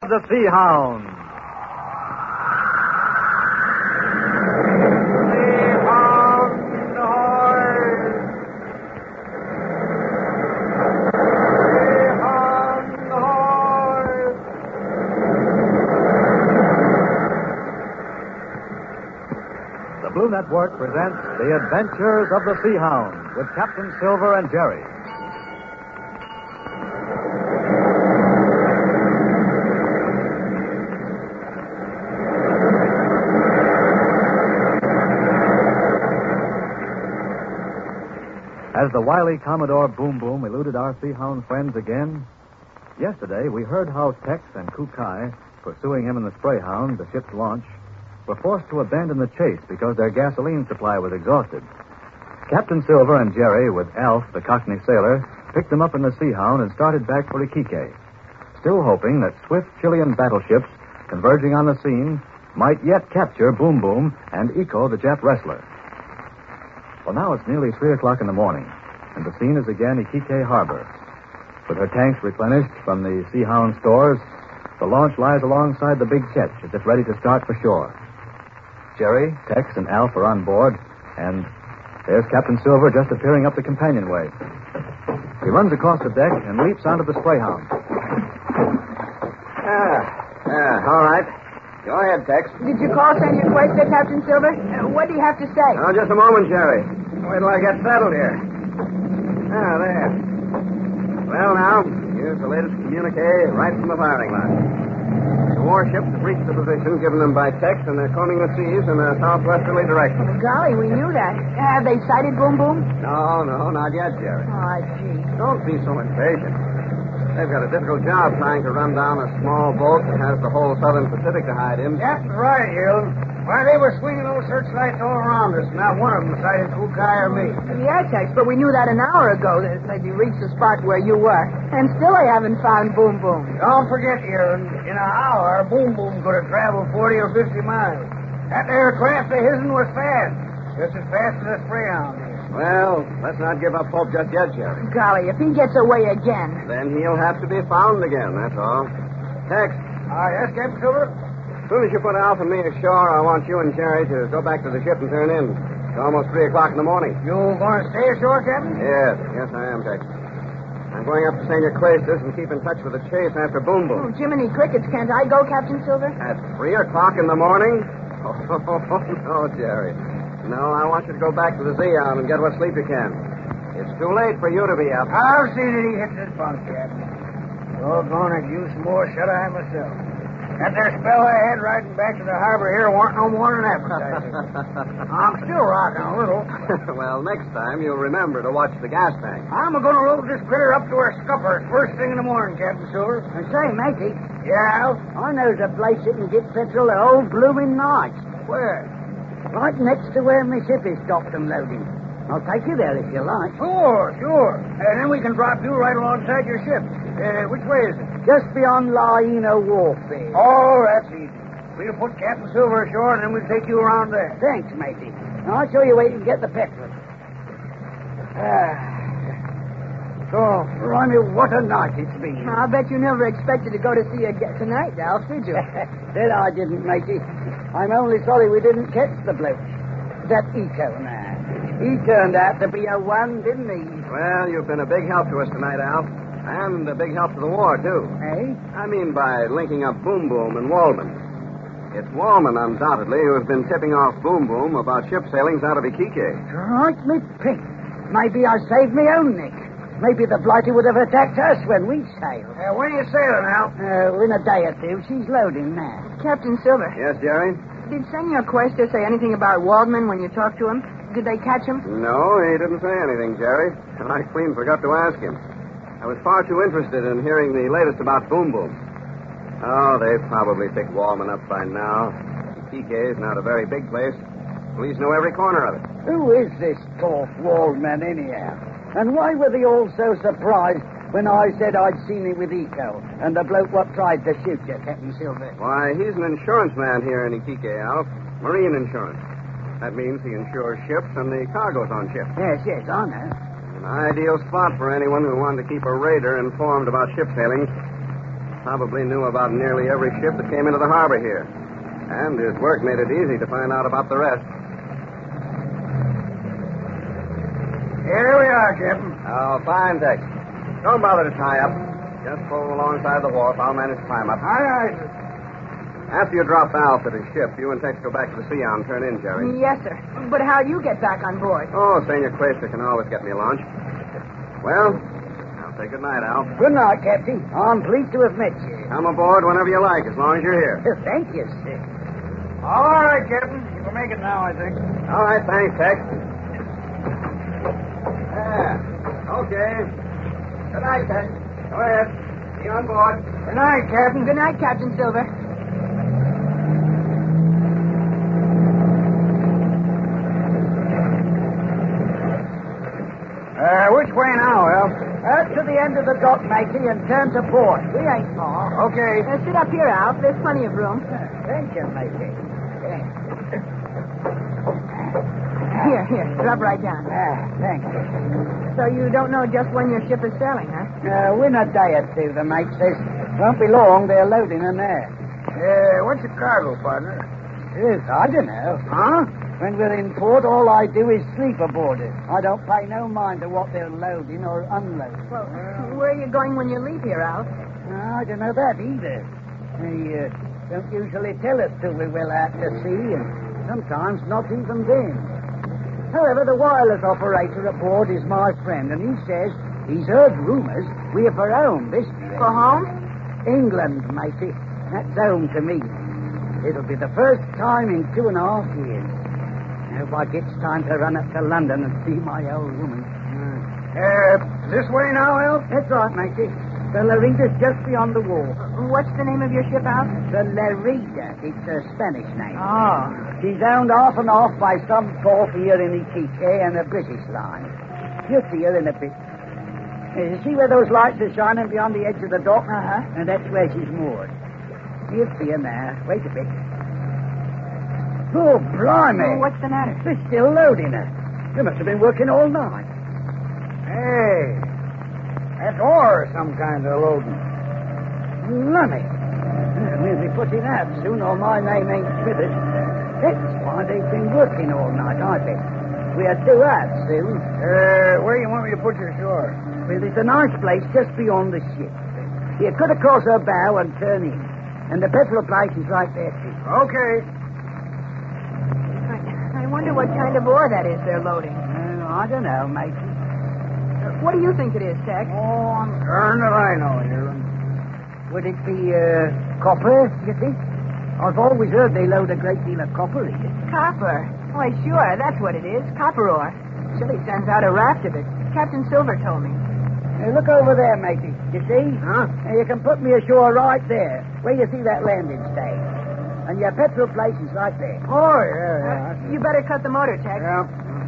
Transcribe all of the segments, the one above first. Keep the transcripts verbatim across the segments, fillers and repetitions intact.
the Sea Hound. The Blue Network presents The Adventures of the Sea Hound with Captain Silver and Jerry. Has the wily Commodore Boom Boom eluded our Sea Hound friends again? Yesterday, we heard how Tex and Kukai, pursuing him in the Sprayhound, the ship's launch, were forced to abandon the chase because their gasoline supply was exhausted. Captain Silver and Jerry, with Alf, the Cockney sailor, picked them up in the Sea Hound and started back for Iquique, still hoping that swift Chilean battleships converging on the scene might yet capture Boom Boom and Iko, the Jap wrestler. Well, now it's nearly three o'clock in the morning, and the scene is again Iquique Harbor. With her tanks replenished from the Sea Hound stores, the launch lies alongside the big ketch as if ready to start for shore. Jerry, Tex, and Alf are on board, and there's Captain Silver just appearing up the companionway. He runs across the deck and leaps onto the Sprayhound. Ah, ah, all right. Go ahead, Tex. Did you call Senor Cuesta, Captain Silver? Uh, what do you have to say? Oh, just a moment, Jerry. Wait till I get settled here. Ah, there. Well, now, here's the latest communique right from the firing line. The warships have reached the position given them by Tex, and they're combing the seas in a southwesterly direction. Oh, golly, we knew that. Have they sighted Boom Boom? No, no, not yet, Jerry. Oh, gee. Don't be so impatient. They've got a difficult job trying to run down a small boat that has the whole southern Pacific to hide in. That's right, Hill. Why, they were swinging those searchlights all around us. Not one of them sighted Kukai or me. Yeah, Tex, but we knew that an hour ago that they'd reached the spot where you were. And still they haven't found Boom Boom. Don't forget, Hill, in an hour, Boom Boom could have traveled forty or fifty miles. That aircraft of his'n was fast. Just as fast as a Sprayhound is. Well, let's not give up hope just yet, Jerry. Golly, if he gets away again. Then he'll have to be found again, that's all. Tex. Ah, yes, Captain Silver? As soon as you put Alf and me ashore, I want you and Jerry to go back to the ship and turn in. It's almost three o'clock in the morning. You going to stay ashore, Captain? Yes, yes, I am, Tex. I'm going up to Senor Cuestas and keep in touch with the chase after Boom Boom. Oh, Jiminy Crickets, can't I go, Captain Silver? At three o'clock in the morning? Oh, no, Jerry. No, I want you to go back to the Sea Hound and get what sleep you can. It's too late for you to be up. I've seen it. He hits his bunk, Captain. Doggone it, use some more shut-eye myself. That there spell I had riding back to the harbor here weren't no more than appetizing. I'm still rocking a little. Well, next time you'll remember to watch the gas tank. I'm going to load this critter up to her scuppers first thing in the morning, Captain Silver. And say, matey. Yeah? I knows a place that can get petrol the whole blooming night. Where? Right next to where my ship is docked and loading. I'll take you there if you like. Sure, sure. And then we can drop you right alongside your ship. Uh, which way is it? Just beyond Laino Wharf there. Oh, that's easy. We'll put Captain Silver ashore, and then we'll take you around there. Thanks, matey. Now, I'll show you where you can get the petrol. Ah. So, Ronnie, what a night it's been. I bet you never expected to go to see again tonight, Alf, did you? That I didn't, matey. I'm only sorry we didn't catch the bloke. That Iko man. He turned out to be a one, didn't he? Well, you've been a big help to us tonight, Alf. And a big help to the war, too. Eh? I mean by linking up Boom Boom and Wallman. It's Wallman, undoubtedly, who has been tipping off Boom Boom about ship sailings out of Iquique. Strike me pink. Maybe I saved me own neck. Maybe the blighter would have attacked us when we sailed. Uh, when are you sailing, Al? Uh, in a day or two. She's loading now. Captain Silver. Yes, Jerry? Did Senor Cuesta say anything about Waldman when you talked to him? Did they catch him? No, he didn't say anything, Jerry. And I clean forgot to ask him. I was far too interested in hearing the latest about Boom Boom. Oh, they've probably picked Wallman up by now. Iquique is not a very big place. Police know every corner of it. Who is this tough Wallman, anyhow? And why were they all so surprised when I said I'd seen him with Iko and the bloke what tried to shoot you, Captain Silver? Why, he's an insurance man here in Iquique, Alf. Marine insurance. That means he insures ships and the cargoes on ships. Yes, yes, I know. An ideal spot for anyone who wanted to keep a raider informed about ship sailings. probably knew about nearly every ship that came into the harbor here. And his work made it easy to find out about the rest. Here we are, Captain. Oh, fine, Tex. Don't bother to tie up. Just pull alongside the wharf. I'll manage to climb up. Aye, aye, sir. After you drop Alf at his ship, you and Tex go back to the Sea Hound and turn in, Jerry. Yes, sir. But how'd you get back on board? Oh, Senor Quaster can always get me a launch. Well, I'll say good night, Alf. Good night, Captain. I'm pleased to have met you. Come aboard whenever you like, as long as you're here. Thank you, sir. All right, Captain. You can make it now, I think. All right, thanks, Tex. Yeah, okay. Good night, Tex. Go ahead. Be on board. Good night, Captain. Good night, Captain Silver. Uh, which way now, Al? Out to the end of the dock, matey, and turn to port. We ain't far. Okay. Uh, sit up here, Alf. There's plenty of room. Thank you, matey. Here, here. Drop right down. Ah, thank you. So you don't know just when your ship is sailing, huh? Uh, in a day or two, the mate says. Won't be long, they're loading in there. Uh, what's your cargo, partner? Yes, I don't know. Huh? When we're in port, all I do is sleep aboard it. I don't pay no mind to what they're loading or unloading. Well, where are you going when you leave here, Alf? I don't know that either. They uh, don't usually tell us till we're well out to sea, and sometimes not even then. However, the wireless operator aboard is my friend, and he says he's heard rumors we're for home this year. For home? England, matey. That's home to me. It'll be the first time in two and a half years. I hope I gets time to run up to London and see my old woman. Uh, this way now, Al? That's right, matey. The Lerita's just beyond the wall. What's the name of your ship, Alf? The Lerita. It's a Spanish name. Oh. She's owned off and off by some corp here in Iquique and a British line. You'll see her in a bit. Uh, see where those lights are shining beyond the edge of the dock? Uh-huh. And that's where she's moored. You'll see her now. Wait a bit. Oh, blimey. Oh, what's the matter? They're still loading her. They must have been working all night. Hey, that's ore some kind of loading. Lummy. We'll be putting out soon, or my name ain't Smithers. That's why they've been working all night, I bet. We're due out soon. Uh, where you want me to put your shore? Well, there's a nice place just beyond the ship. You cut across her bow and turn in. And the petrol place is right there, too. Okay. I, I wonder what kind of ore that is they're loading. Uh, I don't know, matey. Uh, what do you think it is, Tex? Oh, I'm darned if I know, you. Would it be, uh, copper, you think? I've always heard they load a great deal of copper in it. Copper. Why, sure, that's what it is. Copper ore. Chile sends out a raft of it. Captain Silver told me. Uh, look over there, matey. You see? Huh? Uh, you can put me ashore right there, where you see that landing stage. And your petrol place is right there. Oh, yeah, yeah. Uh, you better cut the motor, Tex. Yeah.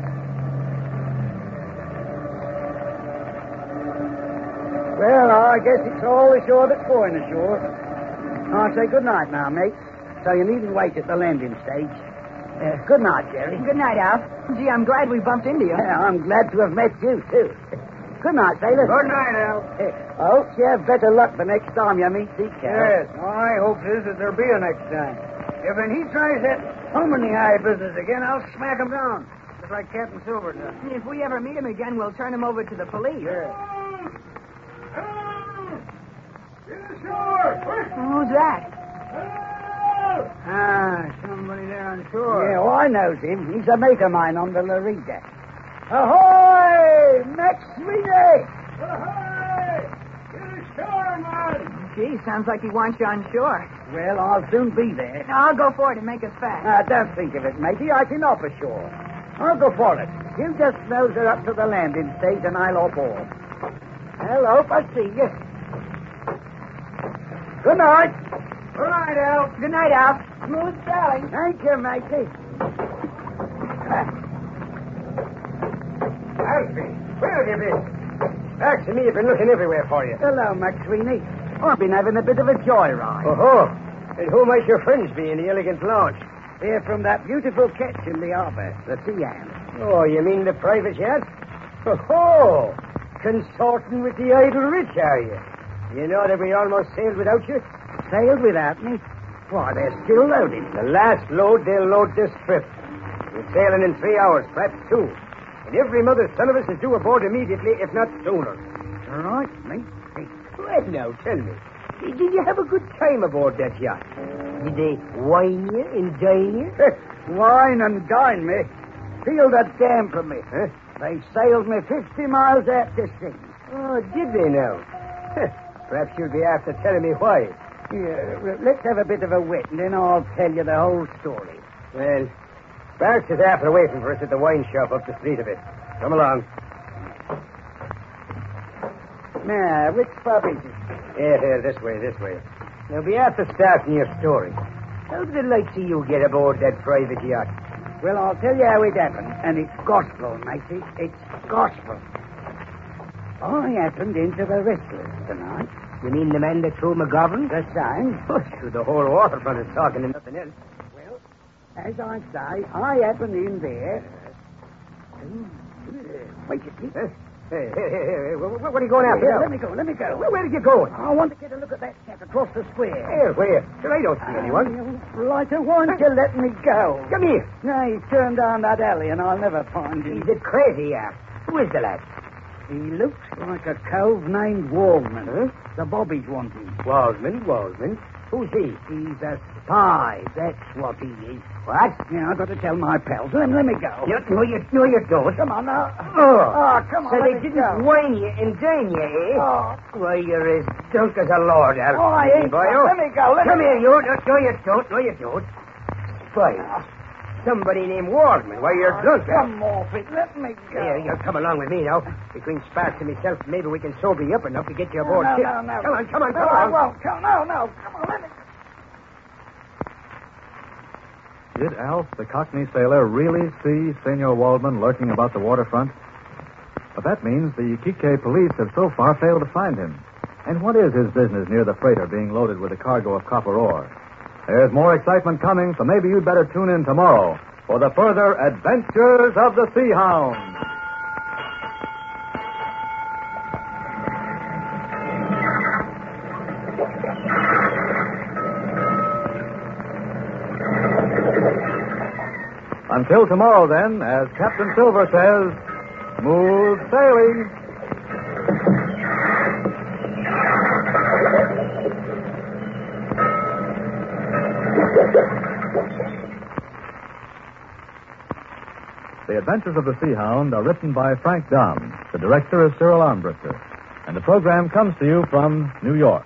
Well, I guess it's all ashore that's going ashore. I'll say good night now, mate. So you needn't wait at the landing stage. Uh, good night, Jerry. Good night, Alf. Gee, I'm glad we bumped into you. Yeah, I'm glad to have met you, too. Good night, sailor. Good night, Al. I hope you have better luck the next time you meet Zeke. Yes, my hopes is that there'll be a next time. If when he tries that Hominy High business again, I'll smack him down. Just like Captain Silver does. If we ever meet him again, we'll turn him over to the police. Yeah. Who's that? Ah, somebody there on shore. Yeah, well, I knows him. He's a mate of mine on the Lerita. Ahoy! Max Sweeney! Ahoy! Get ashore, man! Gee, sounds like he wants you on shore. Well, I'll soon be there. I'll go for it and make us fast. Ah, don't think of it, matey. I can hop ashore. I'll go for it. You just nose her up to the landing stage and I'll hop off. Well, hope I see you. Good night. Good night, Al. Good night, Alf. Smooth sailing. Thank you, matey. Alfie, where have you been? Back to me, you've been looking everywhere for you. Hello, McSweeney. I've been having a bit of a joyride. Oh-ho. And who might your friends be in the elegant launch? They're from that beautiful ketch in the harbor, the Sea Hound. Oh, you mean the private yacht? Oh-ho. Consorting with the idle rich, are you? You know that we almost sailed without you? Sailed without me? Why, they're still loading. The last load, they'll load this trip. We're sailing in three hours, perhaps two. And every mother's son of us is due aboard immediately, if not sooner. All right, mate. Well, now, tell me. Did you have a good time aboard that yacht? Did they wine you and dine you? Wine and dine me. Feel the damn for me. Huh? They sailed me fifty miles out to sea. Oh, did they now? Perhaps you'll be after telling me why. Yeah, let's have a bit of a wit, and then I'll tell you the whole story. Well, Barks is after waiting for us at the wine shop up the street a bit. Come along. Now, which pub is it? Here, here, this way, this way. Now, be after starting your story. How did the likes of you get aboard that private yacht? Well, I'll tell you how it happened, and it's gospel, matey. It's gospel. I happened into the Wrestlers tonight. You mean the man that threw McGovern? The same. Oh, sure, the whole waterfront is talking and nothing else. Well, as I say, I happened in there. Wait a minute. Huh? Hey, hey, hey, hey, what, what are you going after Here, now? let me go, let me go. Where, where did you go? I want to get a look at that chap across the square. Where, where? Sure, I don't see anyone. Right, why don't you let me go? Come here. No, he's turned down that alley, and I'll never find him. He's a crazy ass. Who is the lad? He looks like a cove named Waldman. Huh? The bobbies want him. Waldman, Waldman. Who's he? He's a spy, that's what he is. What? Yeah, I've got to tell my pals. Let, let me go. You, no, you, no, you don't. Come on now. Oh. Oh, come on. So let they me didn't go. whine you and dine you, eh? Oh. Why, you're as drunk as a lord, Al. Oh, I ain't. Boy, Let me go. Let Come me here, you. No, no, you don't. No, you don't. Spy. Somebody named Waldman. Why, you're drunk, Al. Come off it. Let me go. Here, you come along with me now. Between Sparks and myself, maybe we can sober you up enough to get you aboard no, ship. no, no. Come on, come on, No, come I on. won't. Come, no, no. Come on, let me. Did Alf, the Cockney sailor, really see Senor Waldman lurking about the waterfront? But that means the Iquique police have so far failed to find him. And what is his business near the freighter being loaded with a cargo of copper ore? There's more excitement coming, so maybe you'd better tune in tomorrow for the further adventures of the Sea Hound. Until tomorrow, then, as Captain Silver says, smooth sailing. The Adventures of the Sea Hound are written by Frank Dom. The director is Cyril Armbruster. And the program comes to you from New York.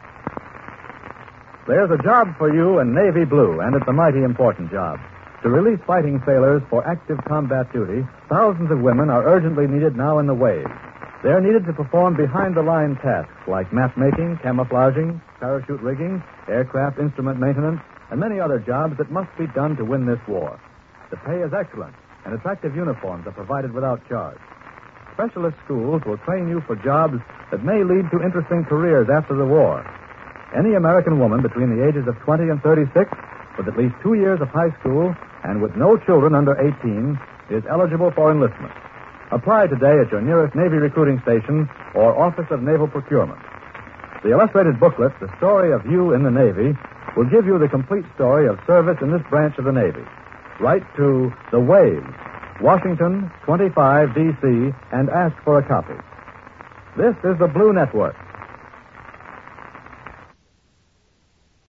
There's a job for you in Navy Blue, and it's a mighty important job. To release fighting sailors for active combat duty, thousands of women are urgently needed now in the waves. They're needed to perform behind-the-line tasks like map-making, camouflaging, parachute rigging, aircraft instrument maintenance, and many other jobs that must be done to win this war. The pay is excellent, and attractive uniforms are provided without charge. Specialist schools will train you for jobs that may lead to interesting careers after the war. Any American woman between the ages of twenty and thirty-six with at least two years of high school and with no children under eighteen is eligible for enlistment. Apply today at your nearest Navy recruiting station or Office of Naval Procurement. The illustrated booklet, The Story of You in the Navy, will give you the complete story of service in this branch of the Navy. Write to The Waves, Washington, twenty-five D C, and ask for a copy. This is the Blue Network.